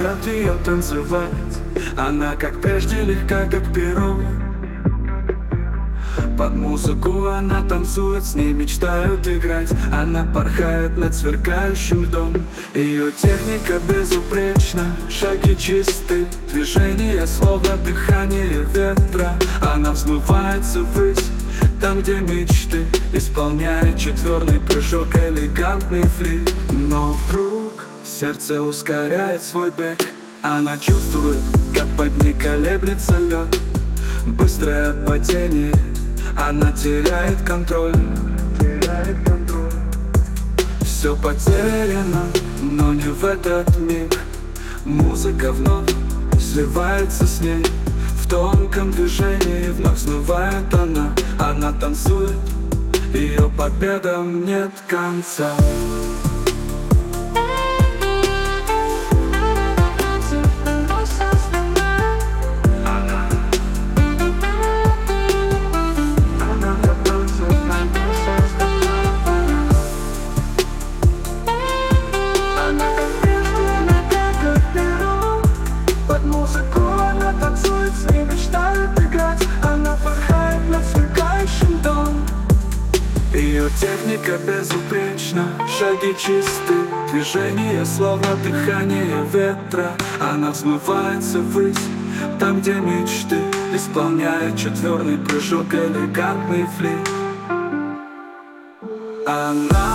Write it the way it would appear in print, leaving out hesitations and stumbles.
заставляют ее танцевать. Она как прежде легка, как перо. Под музыку она танцует, с ней мечтают играть. Она порхает над сверкающим льдом. Ее техника безупречна, шаги чисты, движения словно дыхание ветра. Она взмывается ввысь, там где мечты, исполняет четверный прыжок, элегантный флип. Но вдруг сердце ускоряет свой бег. Она чувствует, как под ней колеблется лед. Быстрое падение, она теряет контроль. Все потеряно, но не в этот миг. Музыка вновь сливается с ней. В тонком движении вновь смывает она. Она танцует, ее победам нет конца. Ее техника безупречна, шаги чисты, движения словно дыхание ветра. Она взмывается ввысь, там где мечты, исполняет четверный прыжок, элегантный флип. Она